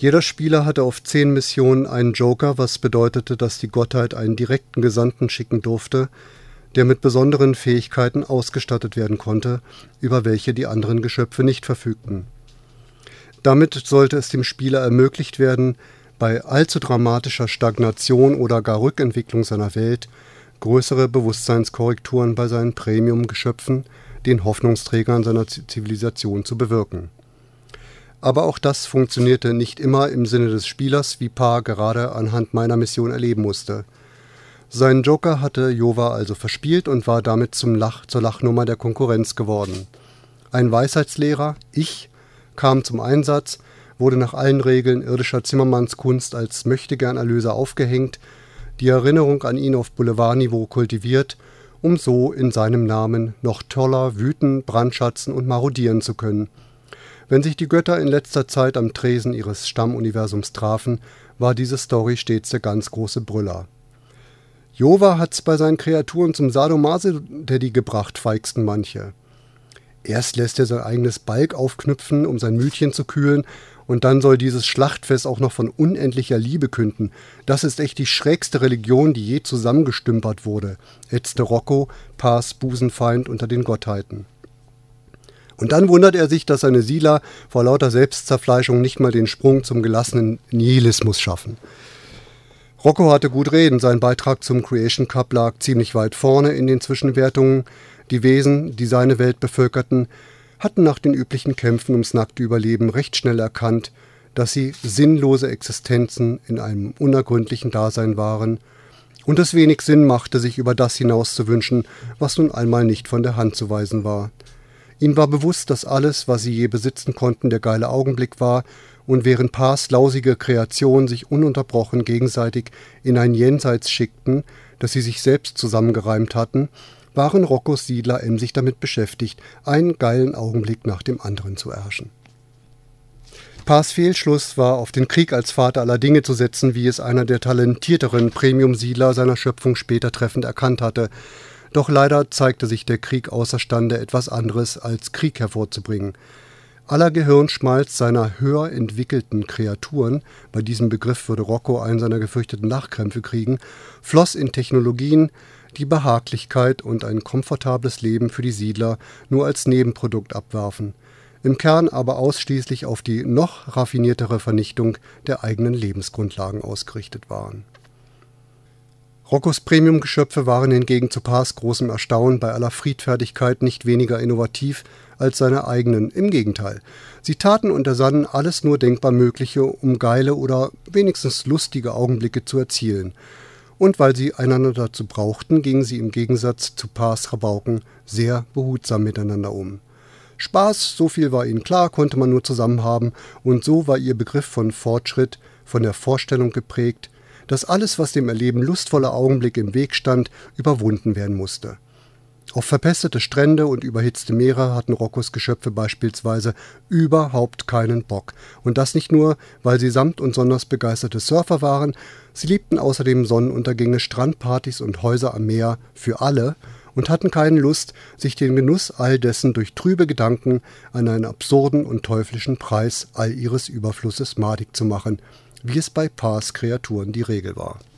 Jeder Spieler hatte auf 10 Missionen einen Joker, was bedeutete, dass die Gottheit einen direkten Gesandten schicken durfte, der mit besonderen Fähigkeiten ausgestattet werden konnte, über welche die anderen Geschöpfe nicht verfügten. Damit sollte es dem Spieler ermöglicht werden, bei allzu dramatischer Stagnation oder gar Rückentwicklung seiner Welt größere Bewusstseinskorrekturen bei seinen Premium-Geschöpfen, den Hoffnungsträgern seiner Zivilisation, zu bewirken. Aber auch das funktionierte nicht immer im Sinne des Spielers, wie Parr gerade anhand meiner Mission erleben musste. Seinen Joker hatte Jova also verspielt und war damit zur Lachnummer der Konkurrenz geworden. Ein Weisheitslehrer, ich, kam zum Einsatz, wurde nach allen Regeln irdischer Zimmermannskunst als Möchtegern-Erlöser aufgehängt, die Erinnerung an ihn auf Boulevardniveau kultiviert, um so in seinem Namen noch toller wüten, brandschatzen und marodieren zu können. Wenn sich die Götter in letzter Zeit am Tresen ihres Stammuniversums trafen, war diese Story stets der ganz große Brüller. Jova hat's bei seinen Kreaturen zum Sadomaso-Daddy gebracht, feigsten manche. Erst lässt er sein eigenes Balg aufknüpfen, um sein Mütchen zu kühlen, und dann soll dieses Schlachtfest auch noch von unendlicher Liebe künden. Das ist echt die schrägste Religion, die je zusammengestümpert wurde, ätzte Rocco, Parrs Busenfeind unter den Gottheiten. Und dann wundert er sich, dass seine Siedler vor lauter Selbstzerfleischung nicht mal den Sprung zum gelassenen Nihilismus schaffen. Rocco hatte gut reden, sein Beitrag zum Creation Cup lag ziemlich weit vorne in den Zwischenwertungen. Die Wesen, die seine Welt bevölkerten, hatten nach den üblichen Kämpfen ums nackte Überleben recht schnell erkannt, dass sie sinnlose Existenzen in einem unergründlichen Dasein waren und es wenig Sinn machte, sich über das hinaus zu wünschen, was nun einmal nicht von der Hand zu weisen war. Ihnen war bewusst, dass alles, was sie je besitzen konnten, der geile Augenblick war, und während Parrs lausige Kreationen sich ununterbrochen gegenseitig in ein Jenseits schickten, das sie sich selbst zusammengereimt hatten, waren Roccos Siedler emsig damit beschäftigt, einen geilen Augenblick nach dem anderen zu erhaschen. Parrs Fehlschluss war, auf den Krieg als Vater aller Dinge zu setzen, wie es einer der talentierteren Premium-Siedler seiner Schöpfung später treffend erkannt hatte. Doch leider zeigte sich der Krieg außerstande, etwas anderes als Krieg hervorzubringen. Aller Gehirnschmalz seiner höher entwickelten Kreaturen, bei diesem Begriff würde Rocco einen seiner gefürchteten Lachkrämpfe kriegen, floss in Technologien, die Behaglichkeit und ein komfortables Leben für die Siedler nur als Nebenprodukt abwarfen, im Kern aber ausschließlich auf die noch raffiniertere Vernichtung der eigenen Lebensgrundlagen ausgerichtet waren. Roccos Premium-Geschöpfe waren hingegen zu Parrs großem Erstaunen bei aller Friedfertigkeit nicht weniger innovativ als seine eigenen. Im Gegenteil. Sie taten und ersannen alles nur denkbar Mögliche, um geile oder wenigstens lustige Augenblicke zu erzielen. Und weil sie einander dazu brauchten, gingen sie im Gegensatz zu Parrs Rabauken sehr behutsam miteinander um. Spaß, so viel war ihnen klar, konnte man nur zusammen haben, und so war ihr Begriff von Fortschritt von der Vorstellung geprägt, dass alles, was dem Erleben lustvoller Augenblicke im Weg stand, überwunden werden musste. Auf verpestete Strände und überhitzte Meere hatten Roccos Geschöpfe beispielsweise überhaupt keinen Bock. Und das nicht nur, weil sie samt und sonders begeisterte Surfer waren, sie liebten außerdem Sonnenuntergänge, Strandpartys und Häuser am Meer für alle und hatten keine Lust, sich den Genuss all dessen durch trübe Gedanken an einen absurden und teuflischen Preis all ihres Überflusses madig zu machen, wie es bei Parrs Kreaturen die Regel war.